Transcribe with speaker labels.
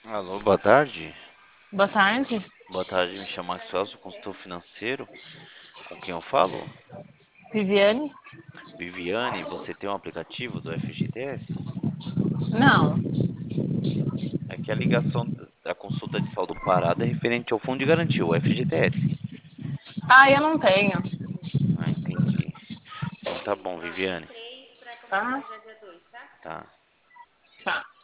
Speaker 1: Alô, boa tarde.
Speaker 2: Boa tarde,
Speaker 1: Boa tarde, me chamo Maxwell, sou consultor financeiro. Com quem eu falo?
Speaker 2: Viviane?
Speaker 1: Viviane, você tem um aplicativo do FGTS?
Speaker 2: Não.
Speaker 1: É que a ligação da consulta de saldo parado é referente ao Fundo de Garantia, o FGTS.
Speaker 2: Ah, eu não tenho.
Speaker 1: Ah, entendi. Então tá bom, Viviane.
Speaker 2: Tá?
Speaker 1: Tá.
Speaker 2: Tá.